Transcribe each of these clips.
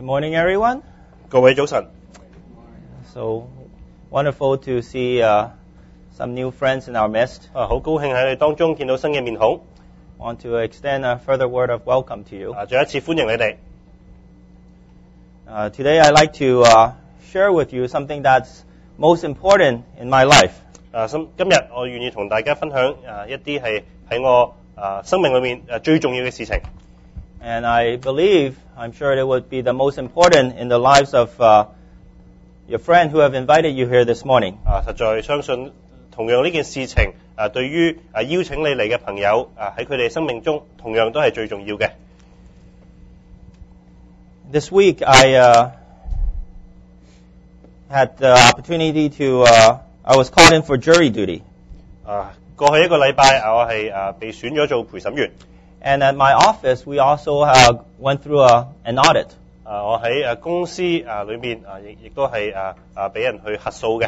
Good morning, everyone. 各位早晨。 So wonderful to see some new friends in our midst. 好高興喺你當中見到新嘅面孔。 Want to extend a further word of welcome to you. 再一次歡迎你哋。 Today I'd like to share with you something that's most important in my life. 今日我願意同大家分享一啲係喺我生命裏面最重要嘅事情。 And I believe, I'm sure it would be the most important in the lives of your friend who have invited you here this morning. 實在相信同樣呢件事情對於邀請你嚟嘅朋友喺佢哋生命中同樣都係最重要嘅。 This week I had the opportunity to, I was called in for jury duty. 過去一個禮拜我係被選咗做陪審員。 And at my office, we also went through an audit. 我喺公司裏面亦都係俾人去核數嘅。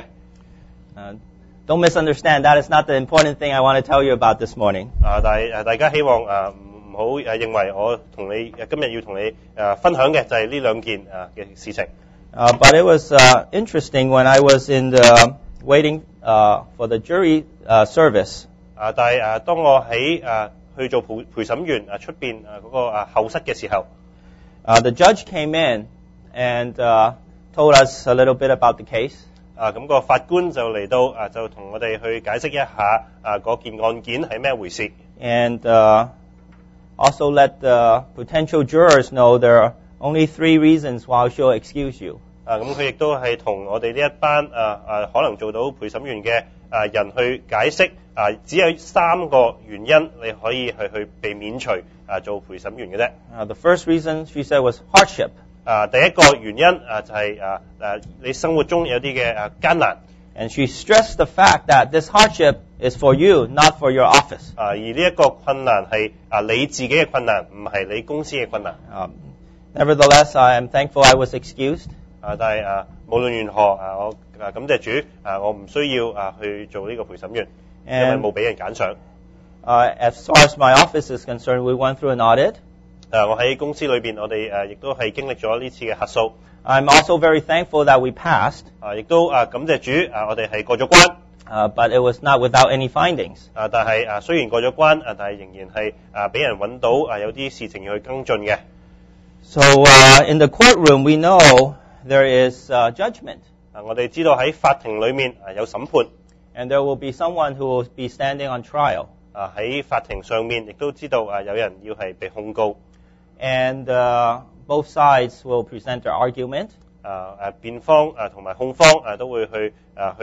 Don't misunderstand. That is not the important thing I want to tell you about this morning. 但係大家希望唔好認為我同你今日要同你分享嘅就係呢兩件嘅事情。 But it was interesting when I was in the waiting for the jury service. 但係當我喺去做陪審員出邊嗰個後室嘅時候， the judge came in and told us a little bit about the case. 咁個法官就嚟到就同我哋去解釋一下嗰件案件係咩回事。 And also let the potential jurors know there are only 3 reasons why she'll excuse you. 咁佢亦都係同我哋呢一班可能做到陪審員嘅人去解釋只有3個原因你可以去被免除做陪審員嘅啫。 The first reason she said was hardship. 第一個原因就係你生活中有啲嘅艱難。 And she stressed the fact that this hardship is for you, not for your office. 而呢一個困難係你自己嘅困難，唔係你公司嘅困難。 Nevertheless, I am thankful I was excused. 但係無論如何我感謝主我唔需要去做呢個陪審員，因為冇俾人揀上。 As far as my office is concerned, we went through an audit. 我喺公司裏邊，我哋亦都係經歷咗呢次嘅核數。 I'm also very thankful that we passed. 亦都感謝主我哋係過咗關。 But it was not without any findings. 但係雖然過咗關但係仍然係俾人揾到有啲事情要去跟進嘅。 So in the courtroom, we know there is judgment. 我哋知道喺法庭裏面有審判。 And there will be someone who will be standing on trial. 喺法庭上面亦都知道有人要係被控告。 And both sides will present their argument. 辯方同埋控方都會去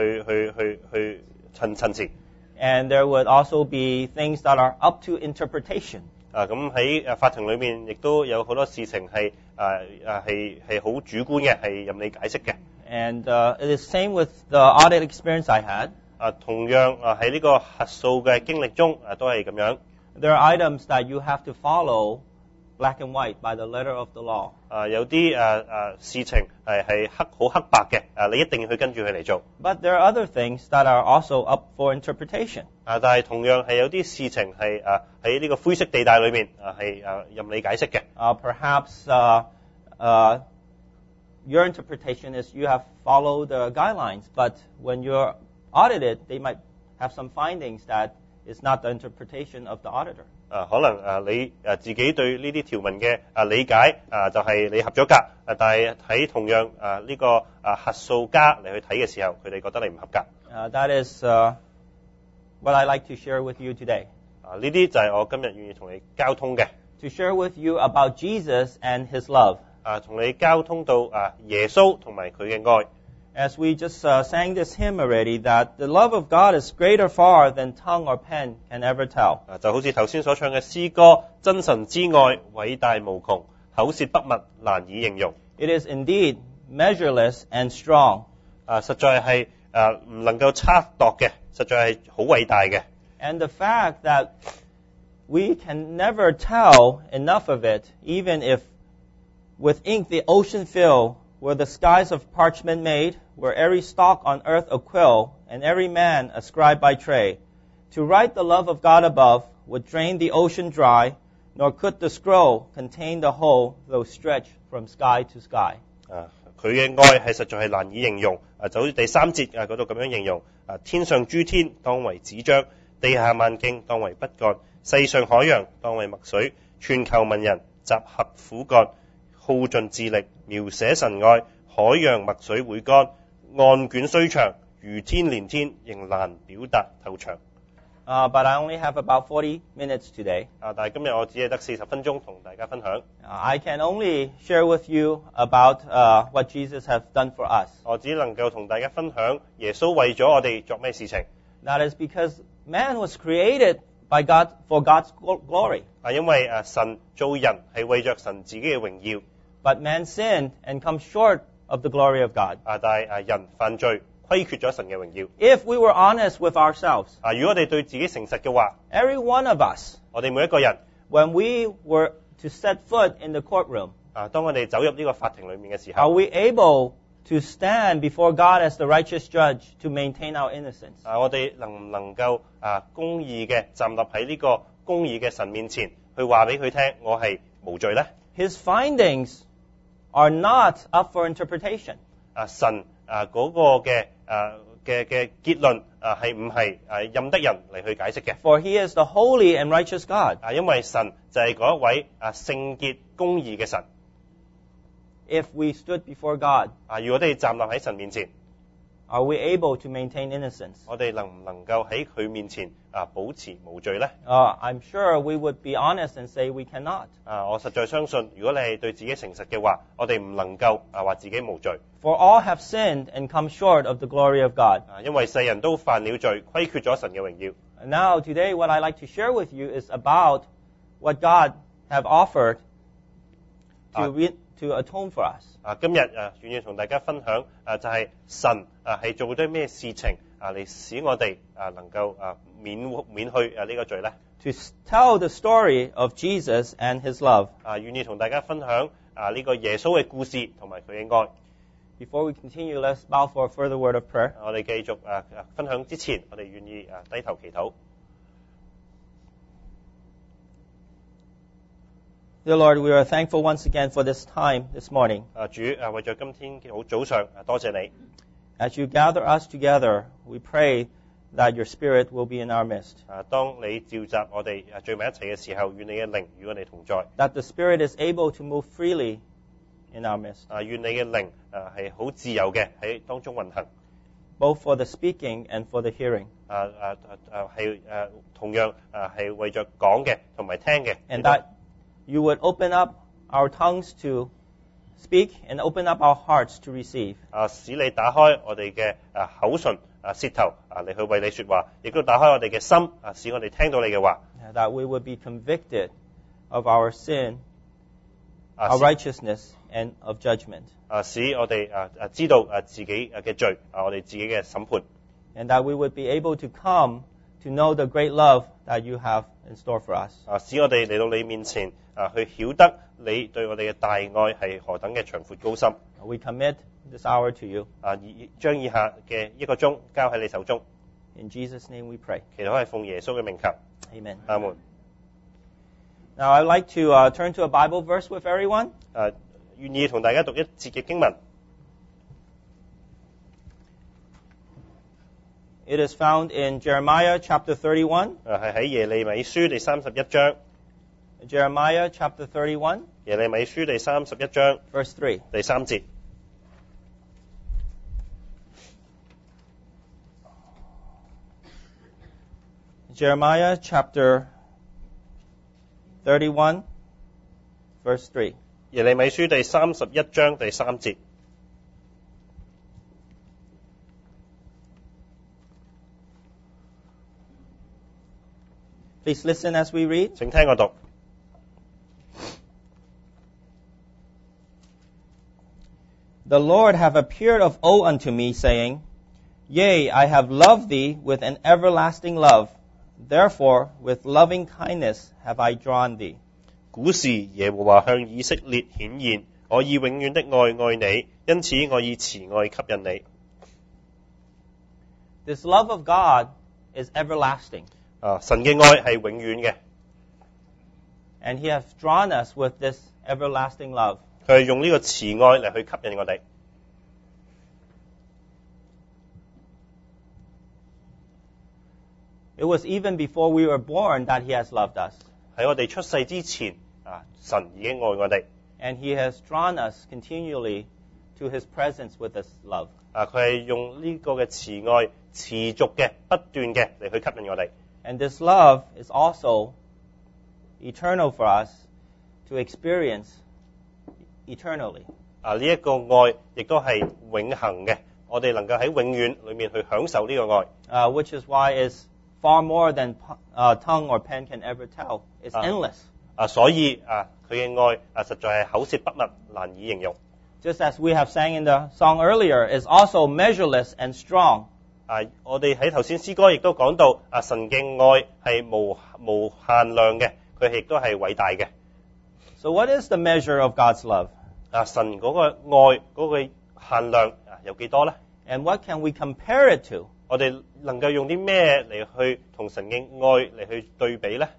陳詞。 And there would also be things that are up to interpretation. 咁喺法庭裏面亦都有好多事情係好主觀嘅，係任你解釋嘅。 And it is same with the audit experience I had. 同樣喺呢個核數嘅經歷中都係咁樣。 There are items that you have to follow black and white by the letter of the law. 有啲事情係好黑白嘅，你一定要去跟住佢嚟做。 But there are other things that are also up for interpretation. 但係同樣係有啲事情係喺呢個灰色地帶裏面係任你解釋嘅。 Perhaps your interpretation is you have followed the guidelines, but when you're audited, they might have some findings that is not the interpretation of the auditor. 可能你自己對呢啲條文嘅理解就係你合咗格，但係喺同樣呢個核數家嚟去睇嘅時候，佢哋覺得你唔合格。 That is what I like to share with you today. 呢啲就係我今日願意同你交通嘅。 To share with you about Jesus and His love. 同你交通到耶穌同埋佢嘅愛。 As we just sang this hymn already, that the love of God is greater far than tongue or pen can ever tell. 就好似頭先所唱嘅詩歌，真神之愛偉大無窮，口舌不密難以形容。 It is indeed measureless and strong. 實在係唔能夠測度嘅，實在係好偉大嘅。 And the fact that we can never tell enough of it, even if with ink the ocean fill, were the skies of parchment made, were every stalk on earth a quill, and every man a scribe by trade. To write the love of God above would drain the ocean dry, nor could the scroll contain the whole, though stretched from sky to sky. 佢嘅愛係實在係難以形容。就好似第3節嗰度咁樣形容。天上諸天當為紙張，地下萬徑當為筆幹，世上海洋當為墨水，全球文人集合苦幹，耗盡智力描寫神愛，海洋墨水會乾，案卷雖長，如天連天，仍難表達透長。 But I only have about 40 minutes today. 但係今日我只係得40分鐘同大家分享。 I can only share with you about what Jesus has done for us. 我只能夠同大家分享耶穌為咗我哋作咩事情。 That is because man was created by God for God's glory. 因為神造人係為着神自己嘅榮耀。 But man sinned and come short of the glory of God. 但係人犯罪，虧缺咗神嘅榮耀。 If we were honest with ourselves, 如果我哋對自己誠實嘅話， every one of us, 我哋每一個人， when we were to set foot in the courtroom, 當我哋走入呢個法庭裏面嘅時 are 候， we able to stand before God as the righteous judge to maintain our innocence? 我哋能唔能夠公義嘅站立喺呢個公義嘅神面前，去話俾佢聽，我係無罪呢？ His findings are not up for interpretation. 神嗰個嘅結論係唔係任得人嚟去解釋嘅？ For he is the holy and righteous God. 因為神就係嗰一位聖潔公義嘅神。 If we stood before God, 如果我哋站立喺神面前， are we able to maintain innocence? 我哋能唔能夠喺佢面前保持無罪呢？ I'm sure we would be honest and say we cannot. 我實在相信，如果你係對自己誠實嘅話，我哋唔能夠話自己無罪。 For all have sinned and come short of the glory of God. 因為世人都犯了罪，虧缺咗神嘅榮耀。 Now, today, what I'd like to share with you is about what God have offered to atone for us. 今日願意同大家分享就係神係做咗咩事情嚟使我哋能夠免去呢個罪呢？ To tell the story of Jesus and his love. 願意同大家分享呢個耶穌嘅故事同埋佢嘅愛。 Before we continue, let's bow for a further word of prayer. 我哋繼續分享之前，我哋願意低頭祈禱。 Dear Lord, we are thankful once again for this time this morning. 主為咗今天嘅好早上，多謝你。 As you gather us together, we pray that your Spirit will be in our midst. 當你召集我哋聚埋一齊嘅時候，願你嘅靈與我哋同在。 That the Spirit is able to move freely in our midst. 願你嘅靈係好自由嘅喺當中運行。 Both for the speaking and for the hearing. 係同樣係為着講嘅同埋聽嘅。 And that you would open up our tongues to speak and open up our hearts to receive. 使你打開我哋嘅口唇舌頭嚟去為你說話，亦都打開我哋嘅心使我哋聽到你嘅話。 That we would be convicted of our sin, our righteousness, and of judgment. 使我哋知道自己嘅罪，我哋自己嘅審判。 And that we would be able to come to know the great love that you have in store for us. 使我哋嚟到你面前去曉得你對我哋嘅大愛係何等嘅長闊高深。 We commit this hour to you. 將以下嘅1個鐘交喺你手中。 In Jesus' name we pray. 祈禱係奉耶穌嘅名求。 Amen. 阿門。 Now I'd like to turn to a Bible verse with everyone. 願意同大家讀一節嘅經文。 It is found in Jeremiah chapter 31. 係喺耶利米書第31章。 Jeremiah chapter 31, 耶利米書第31章 verse 3. 第3節。 Jeremiah chapter 31, verse 3. 耶利米書第31章第3節。 Please listen as we read. 請聽我讀。 The Lord have appeared of old unto me, saying, Yea, I have loved thee with an everlasting love. Therefore, with loving kindness have I drawn thee. 古時耶和華向以色列顯現，我以永遠的愛愛你，因此我以慈愛吸引你。 This love of God is everlasting. 神嘅愛係永遠嘅。 And He has drawn us with this everlasting love. 佢係用呢個慈愛嚟去吸引我哋。 It was even before we were born that He has loved us. 喺我哋出世之前，神已經愛我哋。 And He has drawn us continually to His presence with His love. 佢係用呢個嘅慈愛持續嘅、不斷嘅嚟去吸引我哋。 And this love is also eternal for us to experience eternally. 呢一個愛亦都係永恆嘅，我哋能夠喺永遠裏面去享受呢個愛。 Which is why it's far more than tongue or pen can ever tell. It's endless. 所以佢嘅愛實在係口舌不密，難以形容。 Just as we have sang in the song earlier, is also measureless and strong. 我哋喺頭先詩歌亦都講到，神嘅愛係無限量嘅，佢亦都係偉大嘅。 So what is the measure of God's love? 神嗰個愛嗰個限量有幾多呢？ And what can we compare it to? 我哋能夠用啲咩嚟去同神嘅愛嚟去對比呢？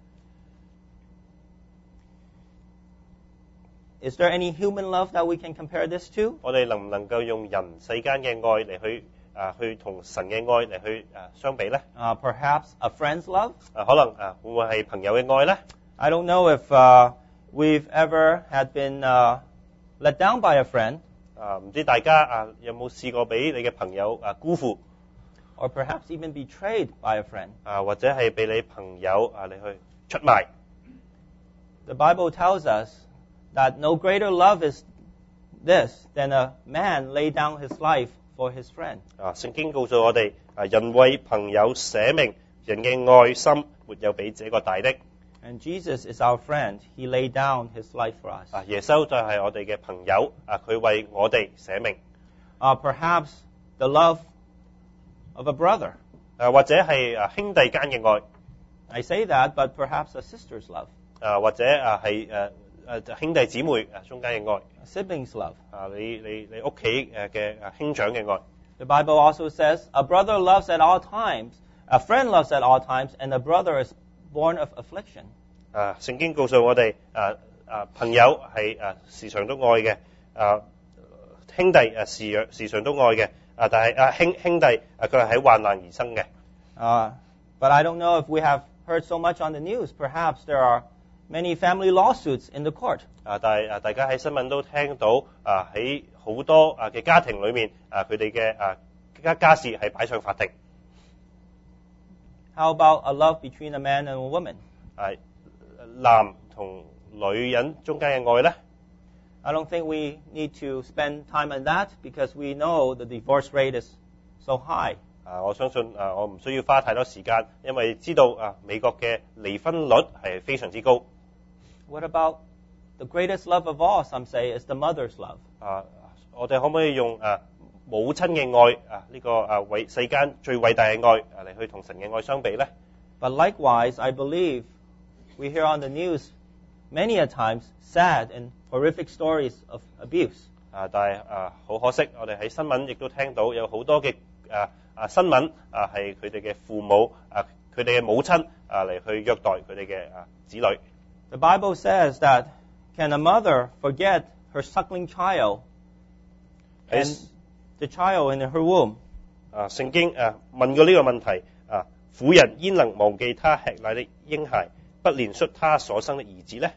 Is there any human love that we can compare this to? 我哋能唔能夠用人世間嘅愛嚟去同神嘅愛嚟去相比呢？ Perhaps a friend's love? 可能會唔會係朋友嘅愛呢？ I don't know if we've ever had been let down by a friend. 唔知大家有冇試過俾你嘅朋友辜負？ Or perhaps even betrayed by a friend. 或者係俾你朋友你去出賣。 The Bible tells us that no greater love is this than a man lay down his life for his friend. 聖經告訴我哋，人為朋友捨命，人嘅愛心沒有比這個大的。 And Jesus is our friend. He laid down his life for us. 耶穌就係我哋嘅朋友，佢為我哋捨命。 Perhaps the love of a brother. 或者係兄弟間嘅愛。 I say that, but perhaps a sister's love. 或者係兄弟姊妹中間嘅愛。 A sibling's love. 你屋企嘅兄長嘅愛。 The Bible also says, a brother loves at all times, a friend loves at all times, and a brother is born of affliction. 聖經告訴我哋，朋友係時常都愛嘅，兄弟時常都愛嘅，但係兄弟佢係喺患難而生嘅。 But I don't know if we have heard so much on the news. Perhaps there are many family lawsuits in the court. 但係大家喺新聞都聽到，喺好多嘅家庭裏面，佢哋嘅家事係擺上法庭。 How about a love between a man and a woman? 男同女人中間嘅愛呢？ I don't think we need to spend time on that because we know the divorce rate is so high. 我相信我唔需要花太多時間，因為知道美國嘅離婚率係非常之高。 What about the greatest love of all? Some say is the mother's love. 我哋可唔可以用母親嘅愛呢個世間最偉大嘅愛嚟去同神嘅愛相比呢？ But likewise, I believe we hear on the news many a times sad and horrific stories of abuse. 但係好可惜，我哋喺新聞亦都聽到有好多嘅新聞係佢哋嘅父母佢哋嘅母親嚟去虐待佢哋嘅子女。 The Bible says that can a mother forget her suckling child and the child in her womb? 聖經問過呢個問題，婦人焉能忘記她吃奶的嬰孩，不憐恤他所生的兒子呢？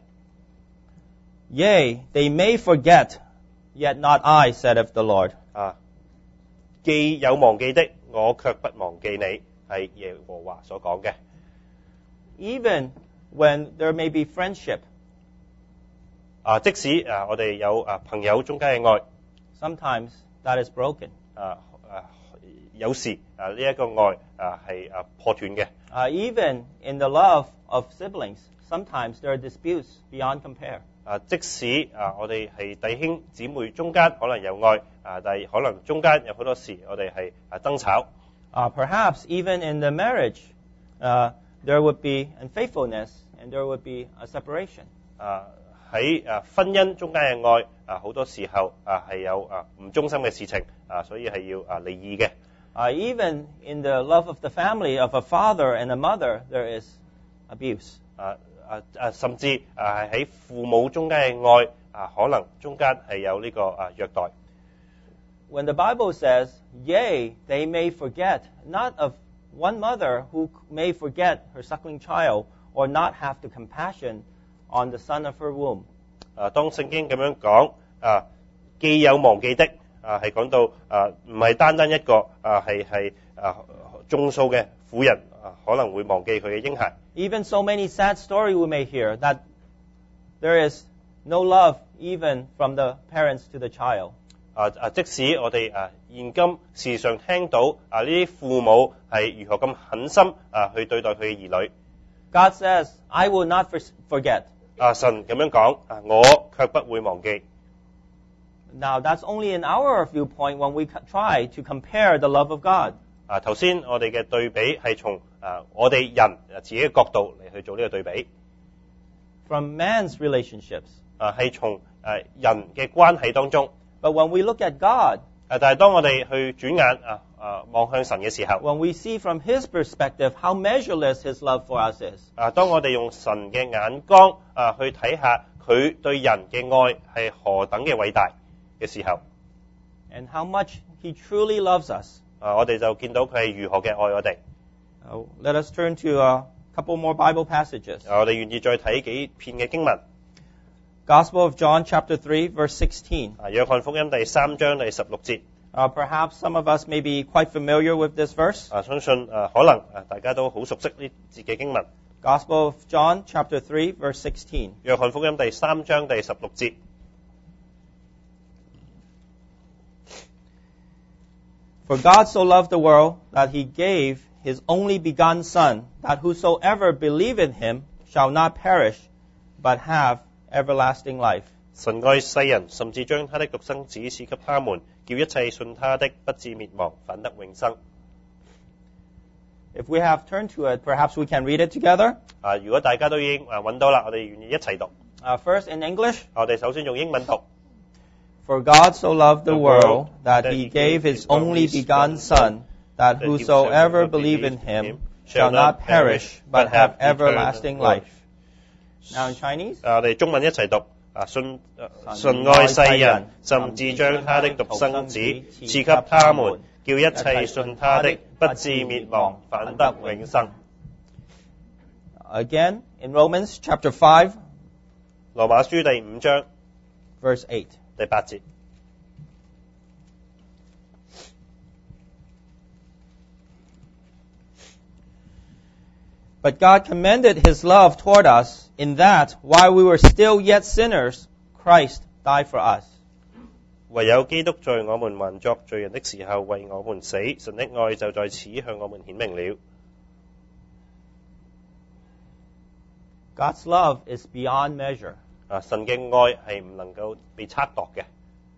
Yea, they may forget, yet not I, saith the Lord. 既有忘記的，我卻不忘記你，係耶和華所講嘅。 Even when there may be friendship, 即使我哋有朋友中間嘅愛， sometimes that is broken. 有時呢一個愛係破斷嘅。 Even in the love of siblings, sometimes there are disputes beyond compare. 即使我哋係弟兄姊妹中間可能有愛，但係可能中間有好多時我哋係爭吵。 Perhaps even in the marriage, there would be unfaithfulness and there would be a separation. 喺婚姻中間嘅愛，好多時候係有唔忠心嘅事情，所以係要離異嘅。 Even in the love of the family of a father and a mother, there is abuse. 甚至係喺父母中間嘅愛可能中間係有呢個虐待。 When the Bible says, "Yea, they may forget," not of one mother who may forget her suckling child or not have the compassion on the son of her womb. 當聖經咁樣講既有忘記的係講到唔係單單一個係眾數嘅婦人可能會忘記佢嘅嬰孩。 Even so many sad stories we may hear that there is no love even from the parents to the child. 即使我哋現今時常聽到呢啲父母係如何咁狠心去對待佢嘅兒女。 God says, "I will not forget." 神咁樣講我卻不會忘記。 Now that's only in our viewpoint when we try to compare the love of God. 頭先我哋嘅對比係從我哋人自己嘅角度嚟去做呢個對比。 From man's relationships. 係從人嘅關係當中。 But when we look at God, 但係當我哋去轉眼望向神嘅時候 when we see from His perspective how measureless His love for us is, 當我哋用神嘅眼光去睇下佢對人嘅愛係何等嘅偉大嘅時候 and how much He truly loves us, 我哋就見到佢係如何嘅愛我哋。 let us turn to a couple more Bible passages. 我哋願意再睇幾篇嘅經文。 Gospel of John, chapter 3, verse 16. 約翰福音第3章第16節。 Perhaps some of us may be quite familiar with this verse. 相信可能大家都好熟悉呢節嘅經文。 Gospel of John, chapter 3, verse 16. 約翰福音第3章第16節。 For God so loved the world that He gave His only begotten Son, that whosoever believe in Him shall not perish, but have everlasting life. 神愛世人，甚至將他的獨生子賜給他們，叫一切信他的不至滅亡，反得永生。 If we have turned to it, perhaps we can read it together. 如果大家都已經揾到啦，我哋願意一齊讀。 First in English. 我哋首先用英文讀。 For God so loved the world that He gave His only begotten Son, that whosoever believe in Him shall not perish, but have everlasting life. Now in Chinese. 我哋中文一齊讀。神愛世人，甚至將他的獨生子賜給他們，叫一切信他的不至滅亡，反得永生。 Again, in Romans chapter 5, 羅馬書第5章 verse 8. 第8節。 But God commended His love toward us in that, while we were still yet sinners, Christ died for us. 唯有基督在我們還作罪人的時候為我們死，神的愛就在此向我們顯明了。 God's love is beyond measure. 神嘅愛係唔能夠被測度嘅。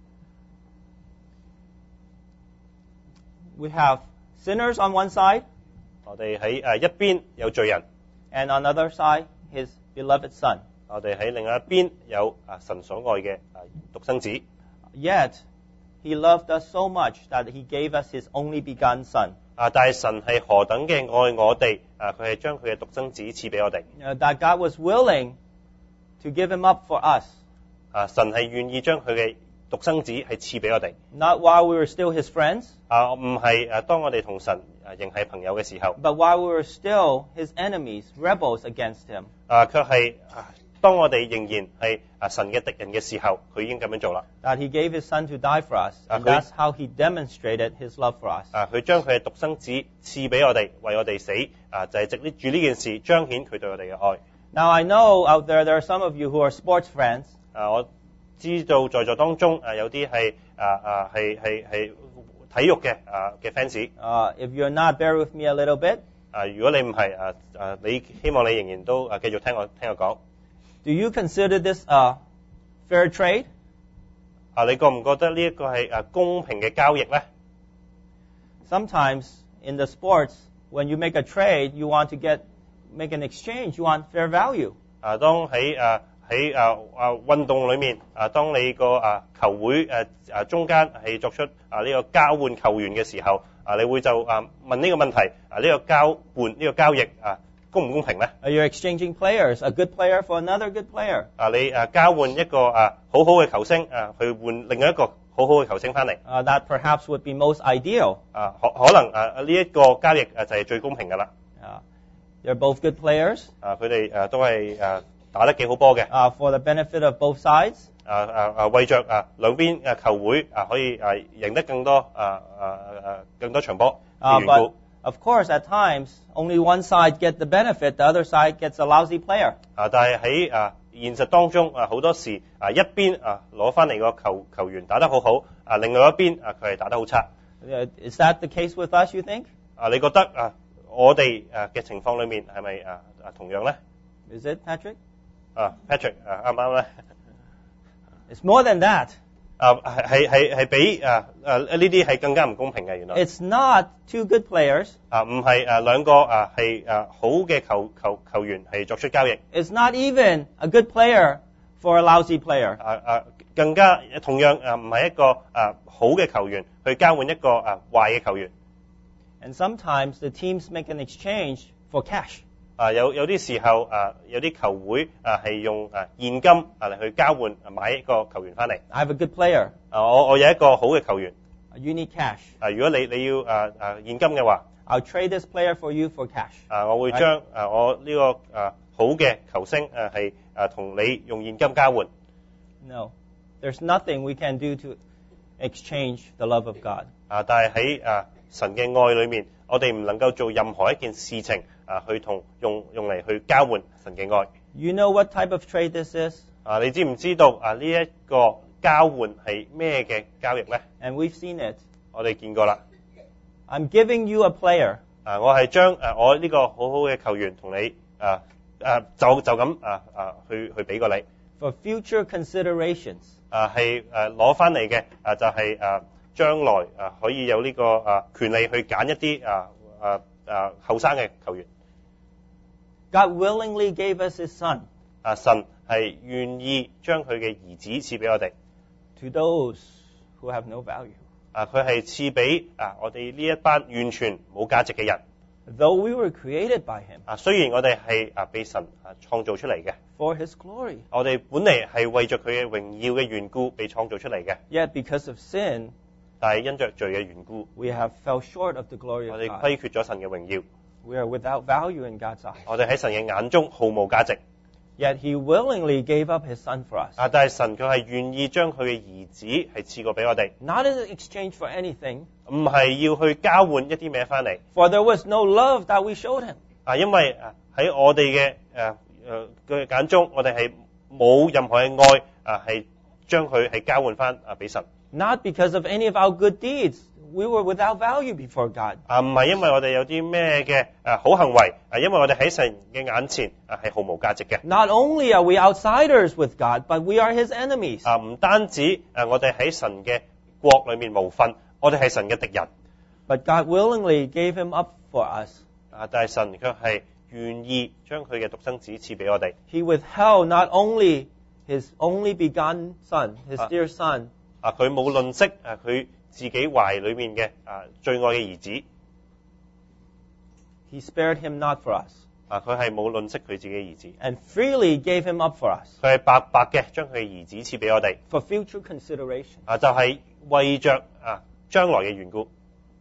We have sinners on one side. 我哋喺一邊有罪人 and on the other side, His beloved Son. 我哋喺另外一邊有神所愛嘅獨生子。 Yet, He loved us so much that He gave us His only begotten Son. 但係神係何等嘅愛我哋，佢係將佢嘅獨生子賜俾我哋。 That God was willing to give Him up for us. 神係願意將佢嘅獨生子係賜俾我哋。 Not while we were still His friends. 唔係當我哋同神仍係朋友嘅時候。 But while we were still His enemies, rebels against Him. 卻係當我哋仍然係神嘅敵人嘅時候，佢已經咁樣做啦。 That He gave His Son to die for us, and that's how He demonstrated His love for us. 佢將佢嘅獨生子賜俾我哋，為我哋死，就係藉住呢件事彰顯佢對我哋嘅愛。 Now I know out there are some of you who are sports fans. 我知道在座當中有啲係體育嘅fans。 If you're not, bear with me a little bit. 如果你唔係你希望你仍然都繼續聽我講。 Do you consider this a fair trade? 你覺唔覺得呢一個係公平嘅交易咧 Sometimes in the sports, when you make a trade, you want to make an exchange. You want fair value. 當喺運動裏面當你個球會中間係作出呢個交換球員嘅時候，你會就問呢個問題，呢個交換呢個交易公唔公平咧？ You're exchanging players, a good player for another good player. 你交換一個好好嘅球星去換另外一個好好嘅球星翻嚟， That perhaps would be most ideal. 可能呢一個交易就係最公平噶啦。 They're both good players 佢哋都係打得幾好波嘅。 for the benefit of both sides. 為着兩邊球會可以贏得更多場波嘅緣 But 故。 of course, at times, only one side gets the benefit, the other side gets a lousy player. 但係喺現實當中好多時一邊攞翻嚟個球員打得好好，另外一邊佢係打得好差。 Is that the case with us, you think? 你覺得我哋嘅情況裏面係咪同樣咧？ Is it, Patrick? Patrick 啱唔啱咧？ It's more than that. 係比呢啲係更加唔公平嘅原來。 It's not two good players. 唔係兩個係好嘅球員係作出交易。 It's not even a good player for a lousy player. 更加同樣唔係一個好嘅球員去交換一個壞嘅球員。 And sometimes the teams make an exchange for cash. 有啲時候有啲球會係用現金嚟去交換買一個球員翻嚟。 I have a good player. 我有一個好嘅球員。 You need cash. 如果你要現金嘅話， I'll trade this player for you for cash. 我會將我呢個好嘅球星係同你用現金交換。 No. There's nothing we can do to exchange the love of God. 但係喺神嘅愛裏面，我哋唔能夠做任何一件事情去用嚟去交換神嘅愛。 You know what type of trade this is? 你知唔知道呢一個交換係咩嘅交易咧？ And we've seen it. 我哋見過啦。 I'm giving you a player. 我係將我呢個好好嘅球員同你就咁去俾過你。 For future considerations. 係攞翻嚟嘅就係將來可以有呢個權利去揀一啲後生嘅球員。 God willingly gave us His Son 神係願意將佢嘅兒子賜俾我哋。 to those who have no value. 佢係賜俾我哋呢一班完全冇價值嘅人。 Though we were created by Him 雖然我哋係被神創造出嚟嘅， for His glory. 我哋本嚟係為着佢嘅榮耀嘅緣故被創造出嚟嘅， Yet because of sin, 但係因着罪嘅緣故， we have fell short of the glory 我 of 哋 God. 虧缺咗神嘅榮耀， We are without value in God's eyes. 我哋喺神嘅眼中毫無價值。 Yet He willingly gave up His Son for us. 但係神佢係願意將佢嘅兒子係賜過俾我哋， Not in exchange for anything, 唔係要去交換一啲咩翻嚟。 for there was no love that we showed Him. 因為喺我哋嘅眼中，我哋係冇任何嘅愛係將佢係交換翻俾神。 Not because of any of our good deeds. We were without value before God. 唔係因為我哋有啲咩嘅好行為，因為我哋喺神嘅眼前係毫無價值嘅。 Not only are we outsiders with God, but we are His enemies. 唔單止我哋喺神嘅國裏面無份，我哋係神嘅敵人。 But God willingly gave Him up for us. 但係神卻係願意將佢嘅獨生子賜俾我哋。 He withheld not only His only begotten Son, His dear Son, 佢冇吝嗇佢自己懷裏面嘅最愛嘅兒子。 He spared Him not for us, 佢係冇吝嗇佢自己嘅兒子， and freely gave Him up for us 佢係白白嘅將佢嘅兒子賜俾我哋。 for future consideration. 就係為着將來嘅緣故。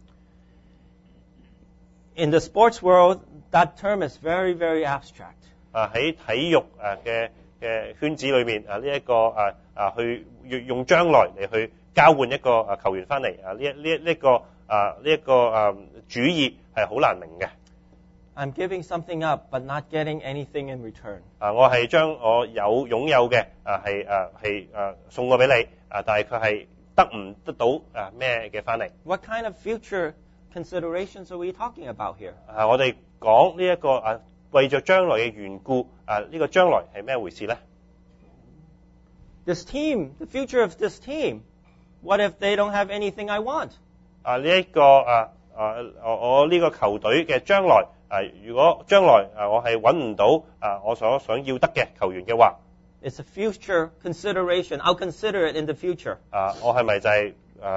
In the sports world, that term is very, very abstract. 喺體育嘅圈子裏面呢一個去用將來嚟去交換一個球員翻嚟呢一個主意係好難明嘅。 I'm giving something up, but not getting anything in return. 我係將我擁有嘅係送過俾你，但係佢係得到咩嘅翻嚟？ What kind of future considerations are we talking about here? 我哋講呢一個為着將來嘅緣故，呢個將來係咩回事咧？ This team, the future of this team, what if they don't have anything I want? 呢一個我呢個球隊嘅將來，如果將來我係揾唔到我所想要得嘅球員嘅話， It's a future consideration. I'll consider it in the future. 我係咪就係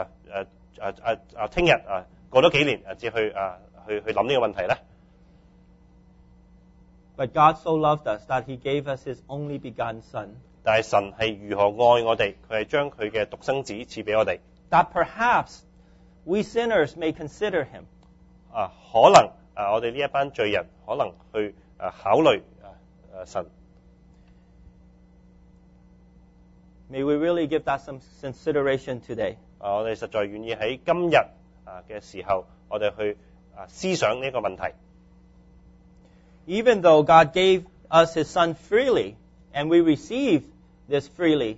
聽日過多幾年至去諗呢個問題咧？ But God so loved us that He gave us His only begotten Son, 但係神係如何愛我哋，佢係將佢嘅獨生子賜俾我哋。 that perhaps we sinners may consider Him. 可能我哋呢一班罪人可能去考慮神。 May we really give that some consideration today. 我哋實在願意喺今日嘅時候，我哋去思想呢個問題。 Even though God gave us His Son freely, and we receive this freely,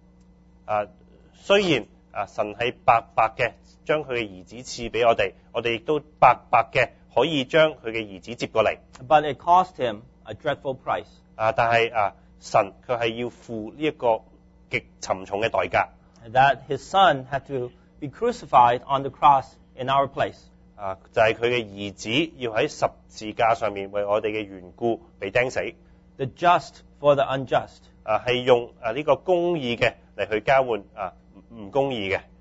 雖然神係白白嘅將佢嘅兒子賜俾我哋亦都白白嘅可以將佢嘅兒子接過嚟。 but it cost Him a dreadful price. 但係神佢係要付呢一個極沉重嘅代價。 That His Son had to be crucified on the cross in our place. 就係佢嘅兒子要喺十字架上面為我哋嘅緣故被釘死。 The just for the unjust. 係用呢個公義嘅嚟去交換唔公義嘅。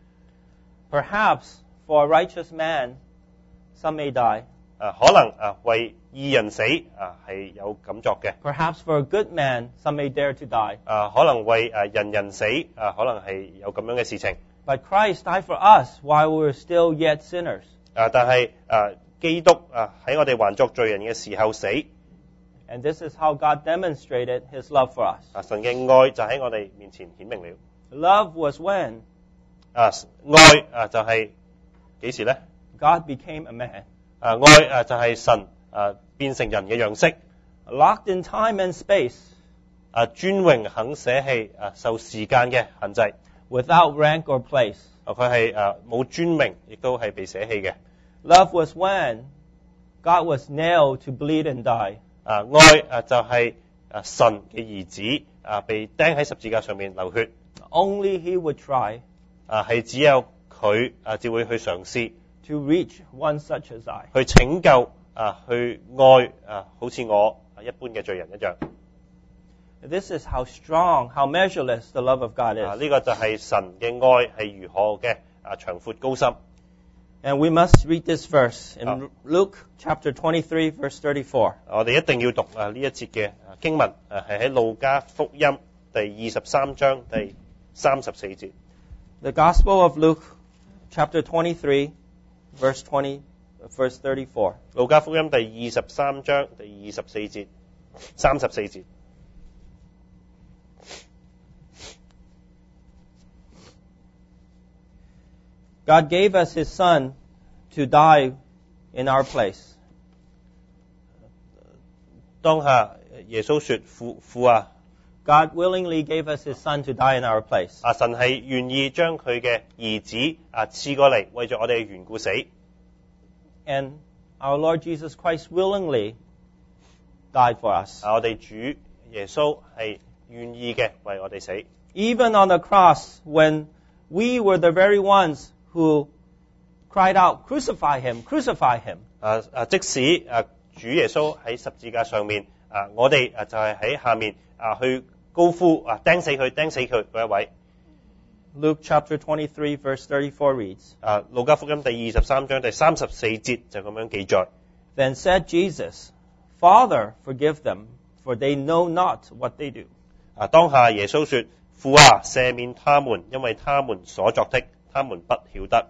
Perhaps for a righteous man, some may die. 可能為義人死係有感作嘅。 Perhaps for a good man, some may dare to die. 可能為人死可能係有咁樣嘅事情。 But Christ died for us while we were still yet sinners. 但係基督喺我哋還作罪人嘅時候死。 And this is how God demonstrated His love for us. 神嘅愛就喺我哋面前顯明了。 Love was when 愛就係幾時呢？ God became a man. 愛就係神變成人嘅樣式。 Locked in time and space. 尊榮肯捨棄受時間嘅限制。 Without rank or place. 佢係冇尊名，亦都係被捨棄嘅。 Love was when God was nailed to bleed and die. 愛就係神嘅兒子被釘喺十字架上面流血。 Only He would try 係只有佢至會去嘗試 to reach one such as I. 去拯救去愛好似我一般嘅罪人一樣。 This is how strong, how measureless the love of God is. 呢個就係神嘅愛係如何嘅長闊高深。 And we must read this verse in Luke chapter 23, verse 34. 我哋一定要讀呢一節嘅經文，係喺路加福音第23章第34節。 The Gospel of Luke chapter 23, verse 34. 路加福音第23章第24節34節。 God gave us His Son to die in our place. 當下耶穌說：父啊 God willingly gave us His Son to die in our place. 神係願意將佢嘅兒子賜過嚟，為咗我哋嘅緣故死。 And our Lord Jesus Christ willingly died for us. 我哋主耶穌係願意嘅為我哋死。 Even on the cross, when we were the very ones who cried out, "Crucify Him, crucify Him." 即使主耶穌喺十字架上面，我哋就係喺下面去高呼釘死佢，釘死佢嗰一位。 Luke chapter 23, verse 34 reads, 路加福音第23章第34節就咁樣記載。 Then said Jesus, Father, forgive them, for they know not what they do. 當下耶穌說：父啊，赦免他們，因為他們所作的，他們不曉得。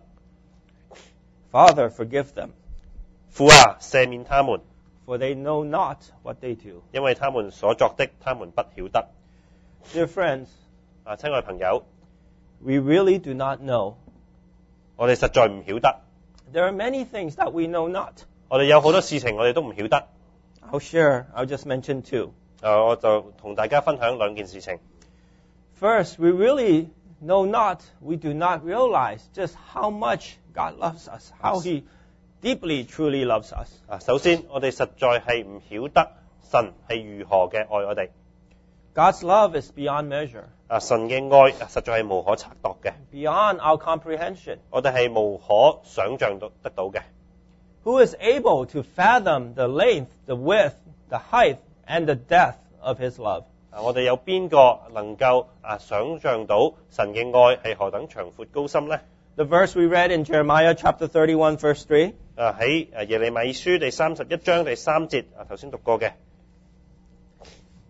Father, forgive them, 父啊，赦免他們， for they know not what they do. 因為他們所作的，他們不曉得。 Dear friends, 親愛朋友， we really do not know. 我哋實在唔曉得。 There are many things that we know not. 我哋有好多事情我哋都唔曉得。 I'll just mention two. 我就同大家分享兩件事情。 First, we really know not, we do not realize just how much God loves us, how He deeply, truly loves us. 首先，我哋實在係唔曉得神係如何嘅愛我哋。 God's love is beyond measure, 神嘅愛實在係無可測度嘅， beyond our comprehension. 我哋係無可想像得到嘅。 Who is able to fathom the length, the width, the height, and the depth of His love? 我哋有邊個能夠想像到神嘅愛係何等長闊高深呢？ The verse we read in Jeremiah chapter 31, verse 3. 喺耶利米書第31章第3節頭先讀過嘅。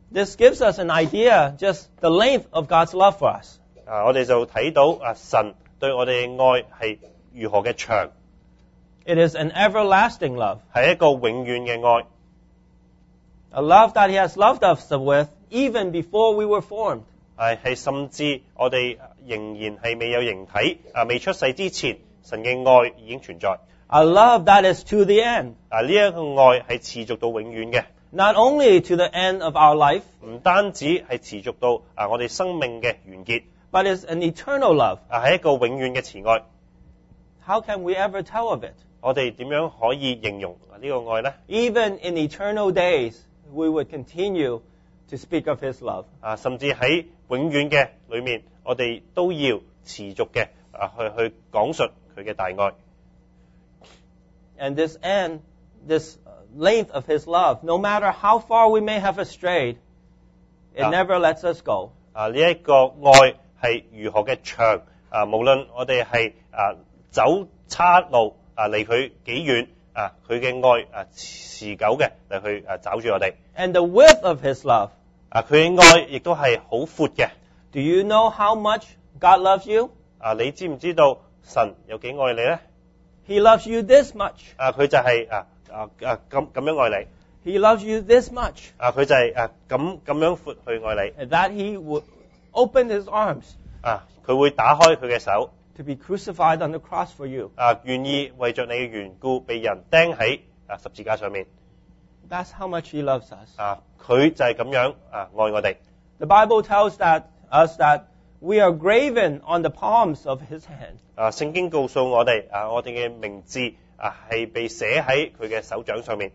This gives us an idea, just the length of God's love for us. 我哋就睇到神對我哋嘅愛係如何嘅長， It is an everlasting love, 係一個永遠嘅愛， a love that He has loved us with even before we were formed. 係甚至我哋仍然係未有形體未出世之前，神嘅愛已經存在。 A love that is to the end, 呢一個愛係持續到永遠嘅， not only to the end of our life, 唔單止係持續到我哋生命嘅完結， but is an eternal love. 係一個永遠嘅慈愛。 How can we ever tell of it? 我哋點樣可以形容呢個愛呢？ Even in eternal days, we would continue to speak of His love. 甚至喺永遠嘅裏面，我哋都要持續嘅去講述佢嘅大愛。 And this end, this length of His love, no matter how far we may have strayed, it never lets us go. 呢一個愛係如何嘅長，無論我哋係走差路離佢幾遠，佢嘅愛持久嘅嚟去找住我哋。 And the width of His love. 佢嘅愛亦都係好闊嘅。 Do you know how much God loves you? 你知唔知道神有幾愛你呢？ He loves you this much. 佢就係咁樣愛你。 He loves you this much. 佢就係咁樣闊去愛你。 That He would open His arms 佢會打開佢嘅手， to be crucified on the cross for you. 願意為着你嘅緣故被人釘喺十字架上面。 That's how much He loves us. 佢就係咁樣愛我哋。 The Bible tells us that we are graven on the palms of His hand. 聖經告訴我哋我哋嘅名字係被寫喺佢嘅手掌上面。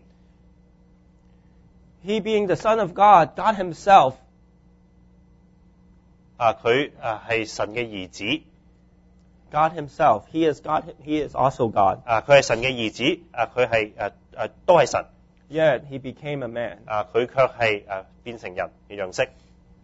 He being the Son of God, God Himself, 佢係神嘅兒子。 God Himself. He is God. He is also God. 佢係神嘅兒子。佢係都係神。 Yet He became a man. 佢卻係變成人嘅樣式。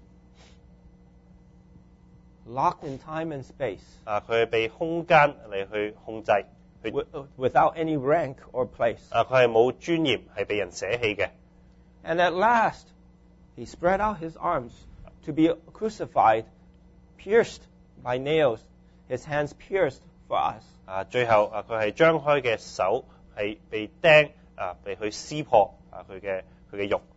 Locked in time and space. 佢係被空間嚟去控制， Without any rank or place. 佢係冇尊嚴，係被人捨棄嘅。 And at last, He spread out His arms to be crucified, pierced by nails, His hands pierced for us. 最後佢係張開嘅手係被釘被去撕破佢嘅肉。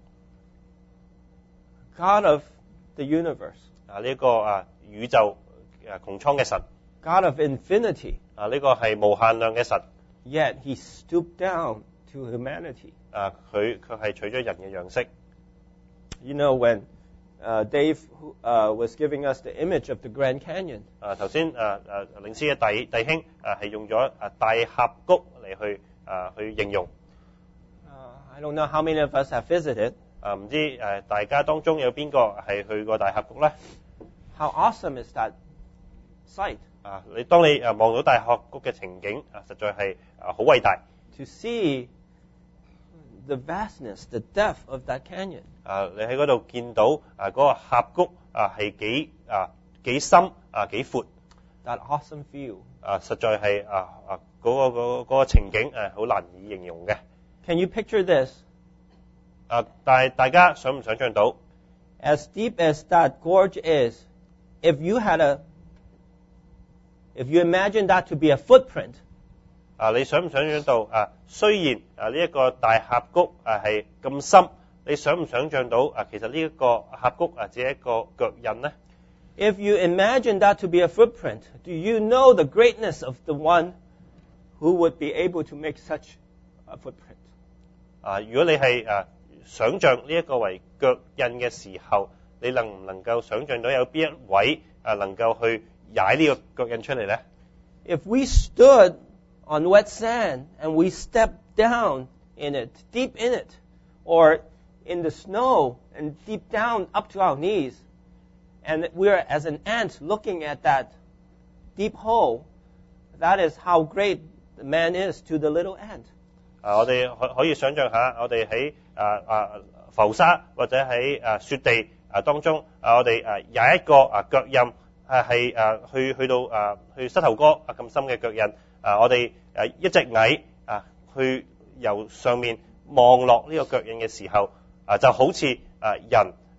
God of the universe. 呢個宇宙穹蒼嘅神。 God of infinity. 呢個係無限量嘅神。 Yet He stooped down to humanity. 佢卻係取咗人嘅樣式。 You know, when Dave was giving us the image of the Grand Canyon, 頭先領師嘅弟兄係用咗大峽谷嚟去形容。 I don't know how many of us have visited. 唔知大家當中有邊個係去過大峽谷咧？ How awesome is that sight? 當你望到大峽谷嘅情景實在係好偉大。 To see the vastness, the depth of that canyon. 你喺嗰度見到嗰個峽谷係幾深幾闊。 That awesome view. 實在係嗰個情景好難以形容嘅。 Can you picture this? 但係大家想唔想像到 As deep as that gorge is, if you imagine that to be a footprint, 你想唔想像到雖然呢一個大峽谷係咁深，你想唔想像到其實呢一個峽谷只係一個腳印呢？ if you imagine that to be a footprint, do you know the greatness of the one who would be able to make such a footprint? 如果你係想像呢一個為腳印嘅時候，你能唔能夠想像到有邊一位能夠去踩呢個腳印出嚟呢？ If we stood on wet sand and we stepped down in it, deep in it, or in the snow and deep down up to our knees, and we're as an ant looking at that deep hole, that is how great the man is to the little ant. 我哋可以想像下，我哋喺浮沙或者喺雪地當中，我哋踩一個腳印係去到去膝頭哥咁深嘅腳印，我哋一隻蟻去由上面望落呢個腳印嘅時候，就好似人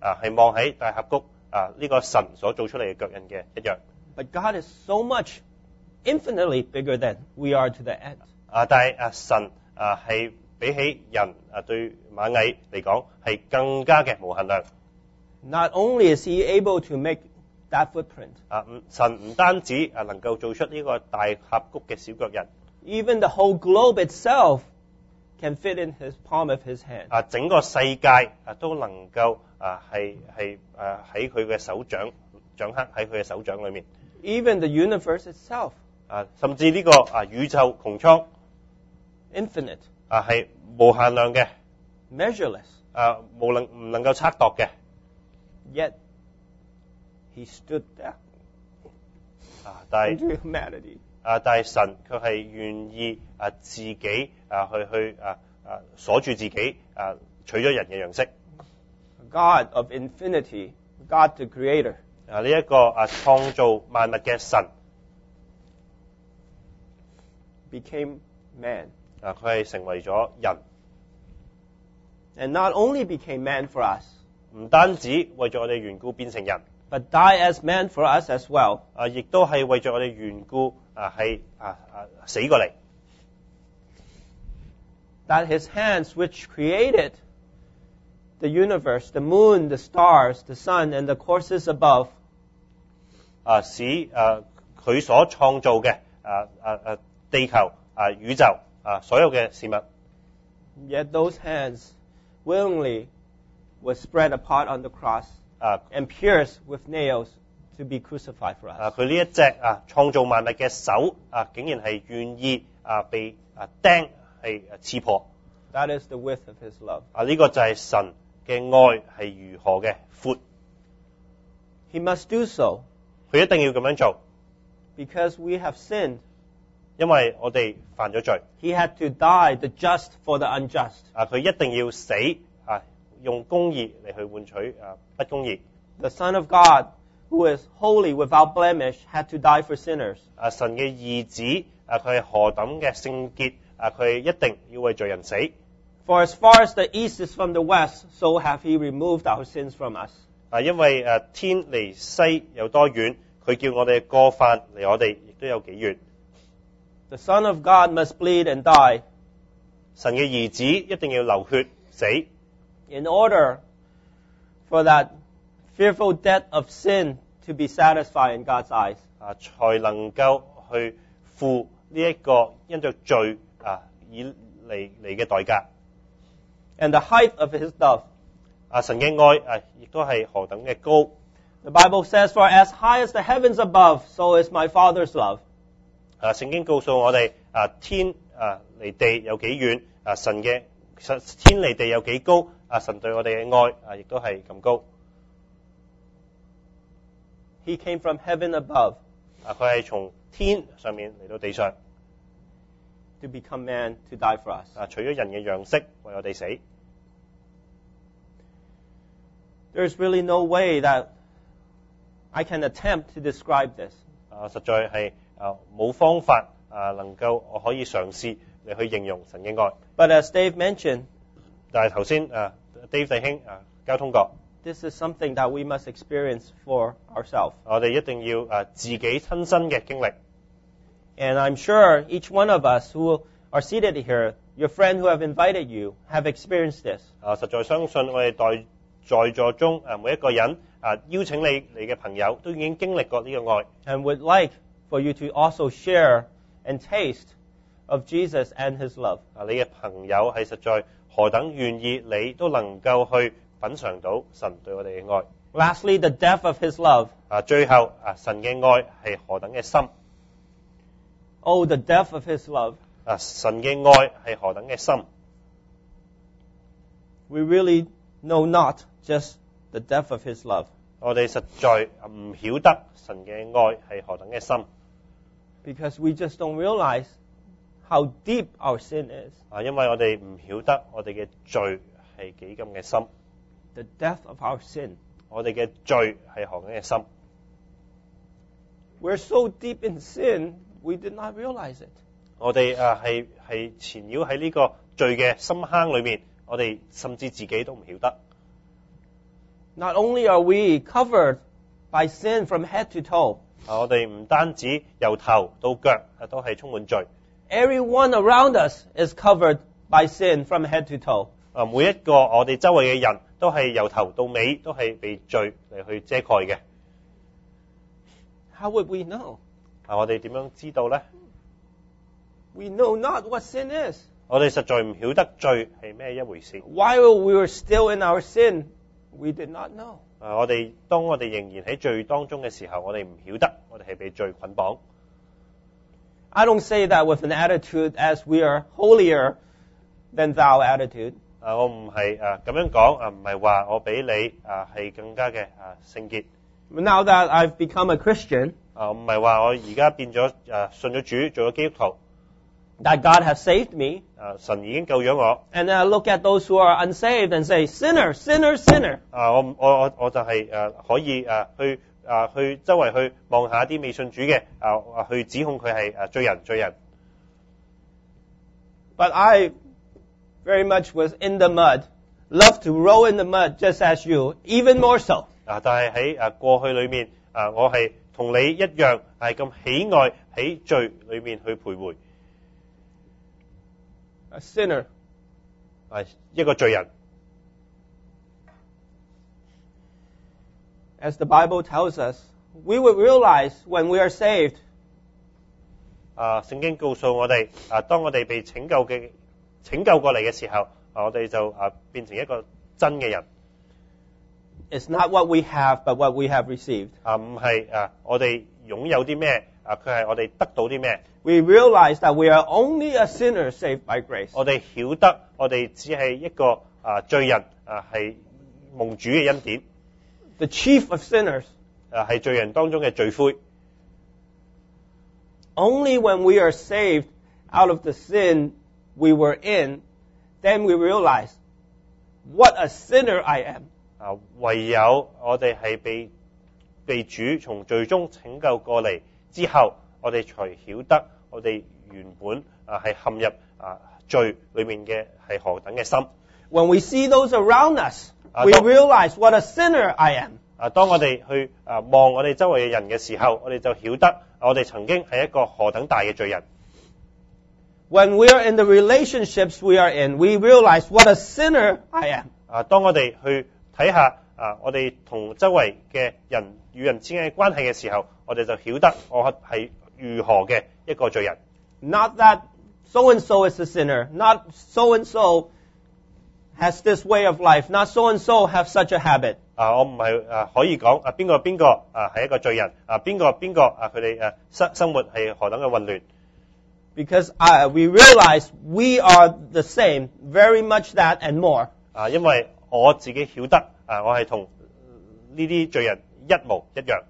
係望喺大峽谷呢個神所做出嚟嘅腳印嘅一樣。 But God is so much infinitely bigger than we are to the end. 但係神係比起人對螞蟻嚟講係更加嘅無限量。 Not only is He able to make that footprint, 神唔單止能夠做出呢個大峽谷嘅小腳印， even the whole globe itself can fit in His palm of His hand. 整個世界都能夠係喺佢嘅手掌握喺佢嘅手掌裏面。 Even the universe itself, 甚至呢個宇宙穹蒼 infinite, 係無限量嘅， measureless. 唔能夠測度嘅。 Yet He stood down 但係 into humanity. 但係神卻係願意自己去鎖住自己取咗人嘅樣式。 God of infinity, God the Creator, 呢一個創造萬物嘅神 became man. 佢係成為咗人， And not only became man for us, 唔單止為咗我哋緣故變成人， but die as man for us as well. 亦都係為咗我哋緣故係死過嚟。 That His hands which created the universe, the moon, the stars, the sun, and the courses above, 使佢所創造嘅地球宇宙所有嘅事物， yet those hands willingly were spread apart on the cross and pierced with nails to be crucified for us. 佢呢一隻創造萬物嘅手竟然係願意被釘係刺破。 That is the width of His love. 呢個就係神嘅愛係如何嘅闊， He must do so 佢一定要咁樣做， because we have sinned. 因為我哋犯咗罪。 He had to die, the just for the unjust. 佢一定要死用公義嚟去換取不公義。 The Son of God, who is holy without blemish, had to die for sinners. 神嘅兒子佢係何等嘅聖潔，佢一定要為罪人死。 For as far as the east is from the west, so have He removed our sins from us. 因為天離西有多遠，佢叫我哋嘅過犯離我哋亦都有幾遠。 The Son of God must bleed and die 神嘅兒子一定要流血死， in order for that fearful debt of sin to be satisfied in God's eyes. 才能夠去付呢一個因着罪以嚟嘅代價。 And the height of His love. 神嘅愛亦都係何等嘅高。 The Bible says, For as high as the heavens above, so is my Father's love. 聖經告訴我哋天離地有幾遠，天離地有幾高，神對我哋嘅愛亦都係咁高。 He came from heaven above 佢係從天上面嚟到地上， to become man, to die for us. 取咗人嘅樣式為我哋死。 There's really no way that I can attempt to describe this. 實在係冇方法能夠我可以嘗試嚟去形容神嘅愛。 But as Dave mentioned, 但係頭先Dave 弟兄交通過， this is something that we must experience for ourselves. 我哋一定要自己親身嘅經歷。 And I'm sure each one of us who are seated here, your friend who have invited you, have experienced this. 實在相信我哋在座中每一個人邀請你嚟嘅朋友都已經經歷過呢個愛， And would like for you to also share and taste of Jesus and His love. 你嘅朋友係實在何等願意你都能夠去品嚐到神對我哋嘅愛。 Lastly, the depth of His love. 最後神嘅愛係何等嘅深。 Oh, the depth of His love. 神嘅愛係何等嘅深。 We really know not just the depth of His love, 我哋實在唔曉得神嘅愛係何等嘅深， because we just don't realize how deep our sin is. 因為我哋唔曉得我哋嘅罪係幾咁嘅深， The depth of our sin. 我哋嘅罪係何等嘅深。 We're so deep in sin, we did not realize it. 我哋係纏繞喺呢個罪嘅深坑裏面，我哋甚至自己都唔曉得。 Not only are we covered by sin from head to toe, 我哋唔單止由頭到腳都係充滿罪， everyone around us is covered by sin from head to toe. 每一個我哋周圍嘅人都係由頭到尾都係被罪嚟去遮蓋嘅。 How would we know? 我哋點樣知道呢？ We know not what sin is. 我哋實在唔曉得罪係咩一回事。 While we were still in our sin, we did not know. 當我哋仍然喺罪當中嘅時候，我哋唔曉得我哋係被罪捆綁。 I don't say that with an attitude as we are holier than thou attitude. 我唔係咁樣講，唔係話我比你係更加嘅聖潔。 Now that I've become a Christian, 唔係話我而家變咗信咗主，做咗基督徒。 that God has saved me, 神已經救咗我。 and then I look at those who are unsaved and say, sinner, sinner, sinner. 我就係可以去周圍去望下啲未信主嘅去指控佢係罪人罪人。 But I very much was in the mud, loved to roll in the mud just as you, even more so. 但係喺過去裏面我係同你一樣係咁喜愛喺罪裏面去徘徊。 A sinner. 一個罪人。 As the Bible tells us, we would realize when we are saved, 聖經告訴我哋當我哋被拯救過嚟嘅時候，我哋就變成一個真嘅人。 it's not what we have, but what we have received. 唔係我哋擁有啲咩，佢係我哋得到啲咩。 We realize that we are only a sinner saved by grace. 我哋曉得我哋只係一個罪人，係蒙主嘅恩典。 The chief of sinners. 係罪人當中嘅罪魁。 Only when we are saved out of the sin we were in, then we realize what a sinner I am. 唯有我哋係被主從罪中拯救過嚟之後，我哋才曉得我哋原本係陷入罪裏面嘅係何等嘅深。 When we see those around us, we 當 realize what a sinner I am. 當我哋去望我哋周圍嘅人嘅時候，我哋就曉得我哋曾經係一個何等大嘅罪人。 When we are in the relationships we are in, we realize what a sinner I am. 當我哋去睇下我哋同周圍嘅人與人之間嘅關係嘅時候，我哋就曉得我係如何嘅一個罪人。 Not that so-and-so is a sinner. Not so-and-so has this way of life. Not so-and-so have such a habit. 我唔係可以講邊個係一個罪人，邊個佢哋生活係何等嘅混亂。 Because we realize we are the same, very much that and more. 因為我自己曉得我係同呢啲罪人一模一樣。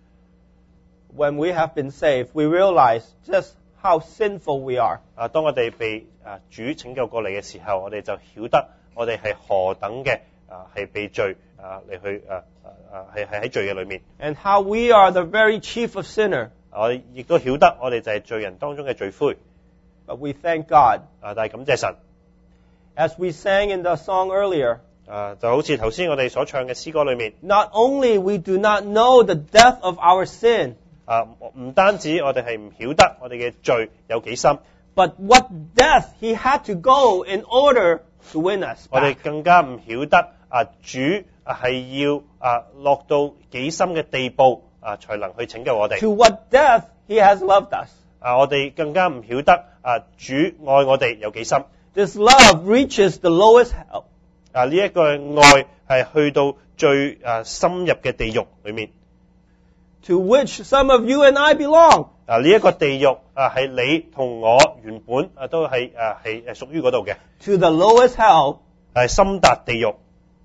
When we have been saved, we realize just how sinful we are. 當我哋被主拯救過嚟嘅時候，我哋就曉得我哋係何等嘅係被罪嚟去係喺罪嘅裏面。 And how we are the very chief of sinner. 我亦都曉得我哋就係罪人當中嘅罪魁。 But we thank God. 但係感謝神。 As we sang in the song earlier, 就好似頭先我哋所唱嘅詩歌裏面， not only we do not know the depth of our sin, 唔單止我哋係唔曉得我哋嘅罪有幾深， but what death he had to go in order to win us 我哋 back. 更加唔曉得主係要落到幾深嘅地步才能去拯救我哋。 To what death he has loved us. 我哋更加唔曉得主愛我哋有幾深。 This love reaches the lowest hell. 呢一個愛係去到最深入嘅地獄裏面。 To which some of you and I belong. 呢一個地獄係你同我原本都係屬於嗰度嘅。 To the lowest hell. 係深達地獄。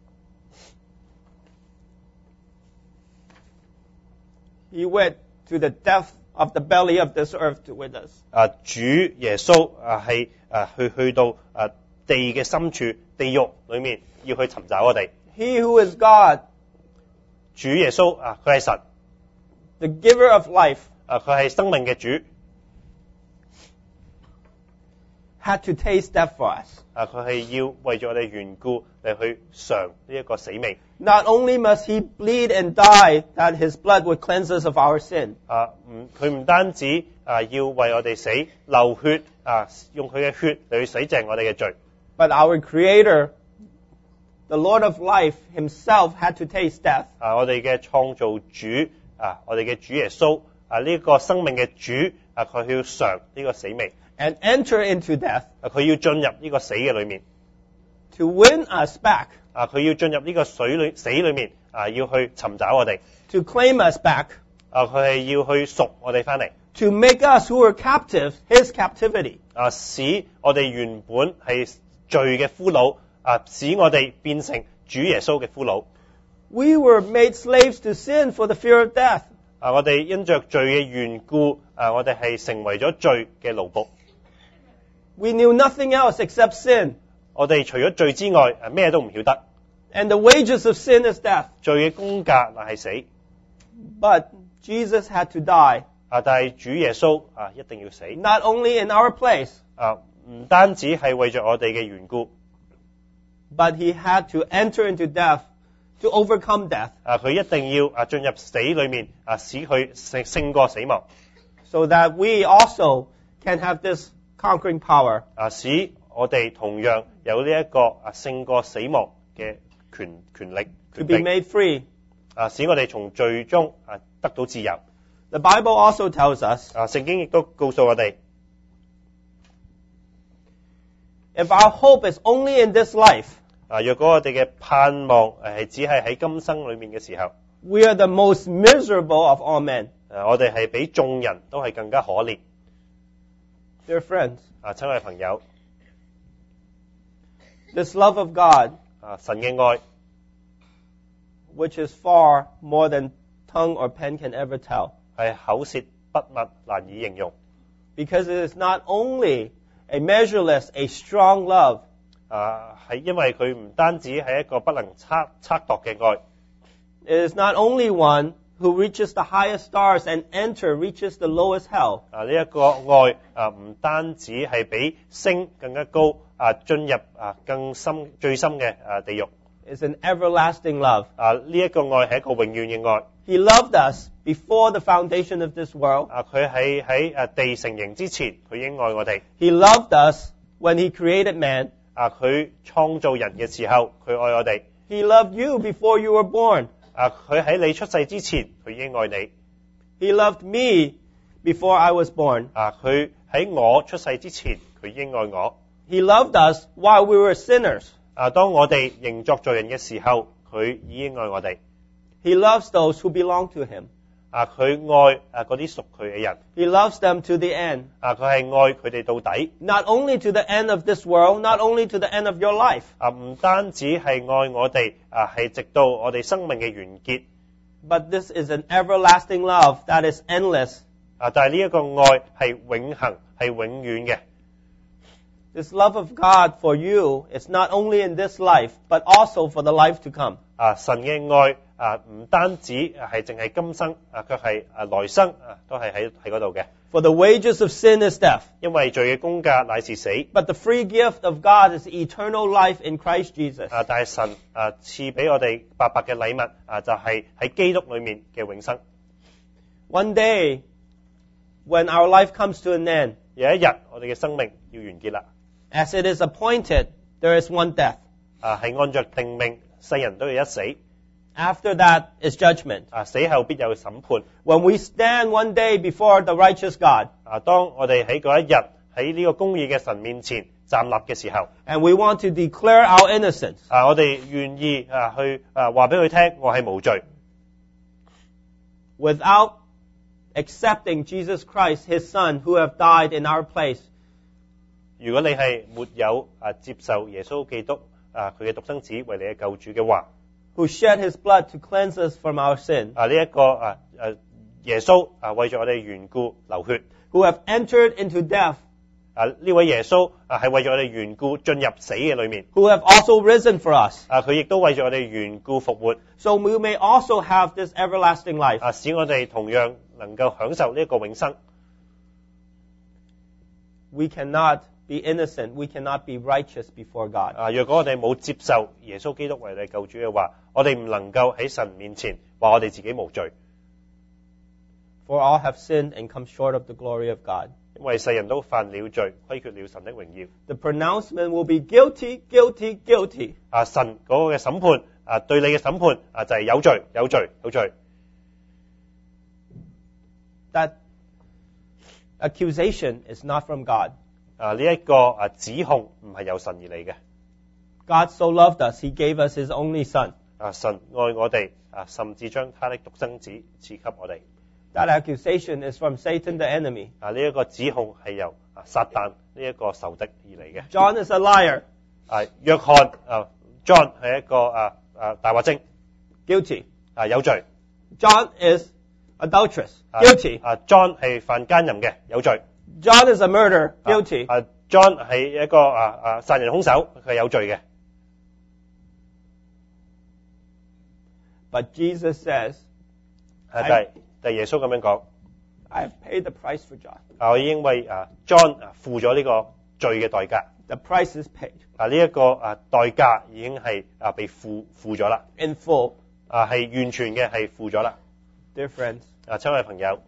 He went to the depth of the belly of this earth to win us. 主耶穌係去到地嘅深處，地獄裏面要去尋找我哋。 He who is God, 主耶穌佢係神， the giver of life, 佢係生命嘅主。 had to taste death for us. 佢係要為咗我哋緣故嚟去嘗呢一個死味。 Not only must he bleed and die that his blood would cleanse us of our sin, 佢唔單止要為我哋死流血用佢嘅血嚟去洗淨我哋嘅罪。 but our Creator, the Lord of life himself had to taste death. 我哋嘅創造主我哋嘅主耶穌呢個生命嘅主佢要嘗呢個死味。 And enter into death 佢要進入呢個死嘅裏面。 to win us back, 佢要進入呢個死裏面要去尋找我哋。 to claim us back, 佢係要去贖我哋翻嚟。 to make us who were captives his captivity. 使我哋原本係罪嘅俘虜使我哋變成主耶穌嘅俘虜。 We were made slaves to sin for the fear of death. 我哋因着罪嘅緣故我哋係成為咗罪嘅奴僕。 We knew nothing else except sin. 我哋除咗罪之外咩都唔曉得。 And the wages of sin is death. 罪嘅工價乃係死。 But Jesus had to die. 但係主耶穌一定要死。 Not only in our place, 唔單止係為咗我哋嘅緣故， but he had to enter into death to overcome death. 佢一定要進入死裏面使佢勝過死亡。 So that we also can have this conquering power. 使我哋同樣有呢一個勝過死亡嘅權力 To be made free. 使我哋從罪中得到自由。 The Bible also tells us, 聖經亦都告訴我哋， if our hope is only in this life, 若果我哋嘅盼望係只係喺今生裏面嘅時候， we are the most miserable of all men. 我哋係比眾人都係更加可憐。 Dear friends, 親愛朋友， this love of God, 神嘅愛， which is far more than tongue or pen can ever tell, 係口舌筆墨難以形容。 because it is not only a measureless, a strong love, 係因為佢唔單止係一個不能測度嘅愛， it is not only one who reaches the highest stars and reaches the lowest hell. 呢一個愛唔單止係比星更加高，進入更深最深嘅地獄。 It's an everlasting love. 呢一個愛係一個永遠嘅愛。 He loved us before the foundation of this world. 佢喺地成形之前，佢已經愛我哋。 He loved us when he created man. 佢創造人嘅時候，佢愛我哋。 He loved you before you were born. 佢喺你出世之前，佢已經愛你。 He loved me before I was born. 佢喺我出世之前，佢已經愛我。 He loved us while we were sinners. 當我哋仍作罪人嘅時候，佢已經愛我哋。 He loves those who belong to him. 佢愛嗰啲屬佢嘅人。 He loves them to the end. 佢係愛佢哋到底。 Not only to the end of this world, not only to the end of your life. 唔單止係愛我哋，係直到我哋生命嘅完結。 But this is an everlasting love that is endless. 但係呢一個愛係永恆，係永遠嘅。 This love of God for you is not only in this life, but also for the life to come. 神嘅愛唔單止係淨係今生，卻係來生都係喺嗰度嘅。 For the wages of sin is death. 因為罪嘅工價乃是死， But the free gift of God is eternal life in Christ Jesus. 但係神賜俾我哋白白嘅禮物就係喺基督裏面嘅永生。 One day, when our life comes to an end, 有一日我哋嘅生命要完結啦， as it is appointed, there is one death. 係按着定命，世人都要一死。 After that is judgment. 死後必有審判。 When we stand one day before the righteous God, 當我哋喺嗰一日喺呢個公義嘅神面前站立嘅時候， and we want to declare our innocence, 我哋願意去話俾佢聽，我係無罪。 without accepting Jesus Christ, His Son, who have died in our place, 如果你係沒有接受耶穌基督佢嘅獨生子為你嘅救主嘅話， who shed His blood to cleanse us from our sin, 呢一個耶穌為咗我哋緣故流血， who have entered into death, 呢位耶穌係為咗我哋緣故進入死嘅裏面， who have also risen for us, 佢亦都為咗我哋緣故復活， so we may also have this everlasting life. 使我哋同樣能夠享受呢一個永生。 we cannot be innocent, we cannot be righteous before God. 若果我哋冇接受耶穌基督為你救主嘅話，我哋唔能夠喺神面前話我哋自己無罪。 For all have sinned and come short of the glory of God. 因為世人都犯了罪，虧缺了神的榮耀。 The pronouncement will be guilty, guilty, guilty. 神嗰個嘅審判，對你嘅審判就係有罪，有罪，有罪。 That accusation is not from God. 呢一個指控唔係由神而嚟嘅。 God so loved us, He gave us His only Son. 神愛我哋，甚至將他的獨生子賜給我哋。 That accusation is from Satan, the enemy. 呢一個指控係由撒旦呢一個仇敵而嚟嘅。 John is a liar. 約翰John 係一個大話精 Guilty. 有罪。 John is adulterous. Guilty. John 係犯奸淫嘅，有罪。 John is a murderer. Guilty. John 係一個殺人兇手，佢係有罪嘅。 But Jesus says, 但係耶穌咁樣講， I have paid the price for John. 我已經為John 付咗呢個罪嘅代價。 The price is paid 呢一個代價已經係被付咗啦， in full. 係完全嘅係付咗啦。 Dear friends, 親愛朋友，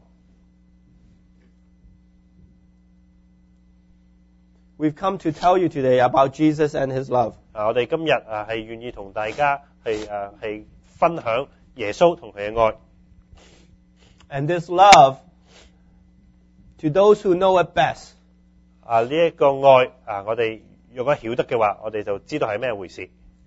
we've come to tell you today about Jesus and His love. 我哋今日係願意同大家係分享耶穌同佢嘅愛。 And this love, to those who know it best, 呢一個愛我哋如果曉得嘅話，我哋就知道係咩回事。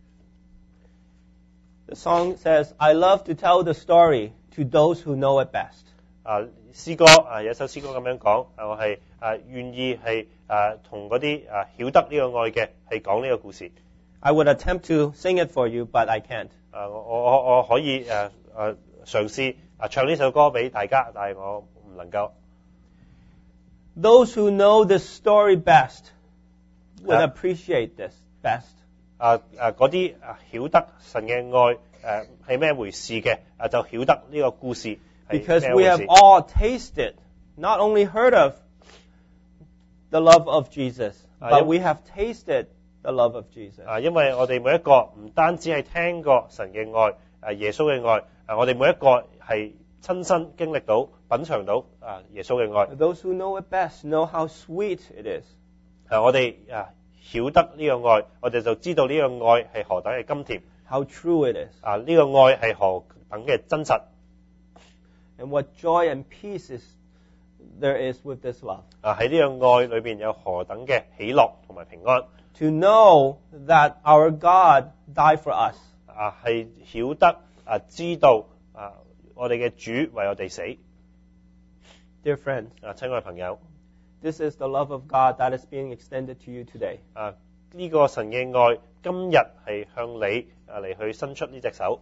the song says, I love to tell the story to those who know it best. 詩歌有一首詩歌咁樣講，我係願意係同嗰啲曉得呢個愛嘅係講呢個故事。 I would attempt to sing it for you, but I can't. 我可以嘗試唱呢首歌俾大家，但係我唔能夠。 Those who know this story best would appreciate this best. 嗰啲曉得神嘅愛係咩回事嘅，就曉得呢個故事係 Because 咩 we 回 have 事。 all tasted, not only heard of the love of Jesus, but we have tasted the love of Jesus. 因為我哋每一個唔單止係聽過神嘅愛，耶穌嘅愛，我哋每一個係親身經歷到、品嚐到耶穌嘅愛。 Those who know it best know how sweet it is. 我哋曉得呢個愛，我哋就知道呢個愛係何等嘅甘甜。 How true it is. 呢個愛係何等嘅真實。 And what joy and peace there is with this love. 喺呢個愛裏邊有何等嘅喜樂同埋平安。 To know that our God died for us. 係曉得知道我哋嘅主為我哋死。 Dear friends, 親愛朋友， this is the love of God that is being extended to you today. 呢個神嘅愛今日係向你嚟去伸出呢隻手。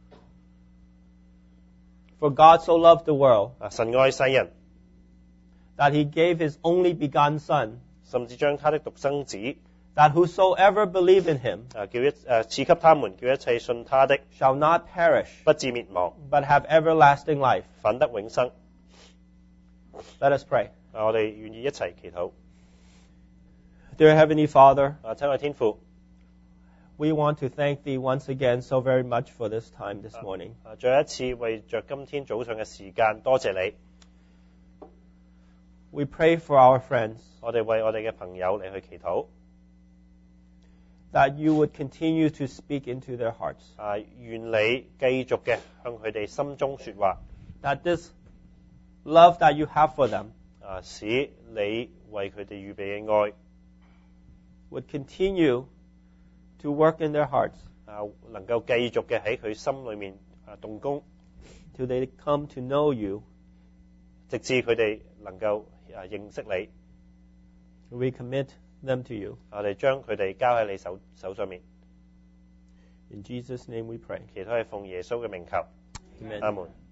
For God so loved the world 神愛世人， that He gave His only begotten Son, 甚至將他的獨生子 that whosoever believe in Him 賜給他們，叫一切信他的 shall not perish, 不至滅亡， but have everlasting life. 反得永生。 Let us pray. 我哋願意一齊祈禱。 Dear Heavenly Father, 親愛天父， we want to thank Thee once again so very much for this time this morning. 再一次為着今天早上嘅時間，多謝你。 We pray for our friends 我哋為我哋嘅朋友嚟去祈禱， that You would continue to speak into their hearts, 願你繼續嘅向佢哋心中說話， that this love that You have for them 使你為佢哋預備嘅愛 would continue to work in their hearts 能夠繼續嘅喺佢心裏面動工， till they come to know You. 直至佢哋能夠認識你。 We commit them to You. 我哋將佢哋交喺你手上面。 In Jesus' name we pray. 祈禱係奉耶穌嘅名求， Amen. 阿門。